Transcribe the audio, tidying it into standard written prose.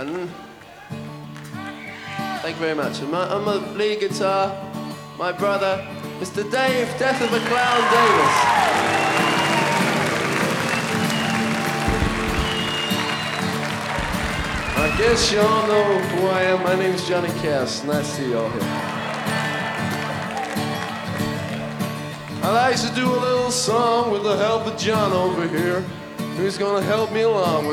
And thank you very much. And on the lead guitar, my brother, Mr. Dave, Death of a Clown Davis. I guess you all know who I am. My name's Johnny Cass. Nice to see you all here. I like to do a little song with the help of John over here, who's gonna help me along with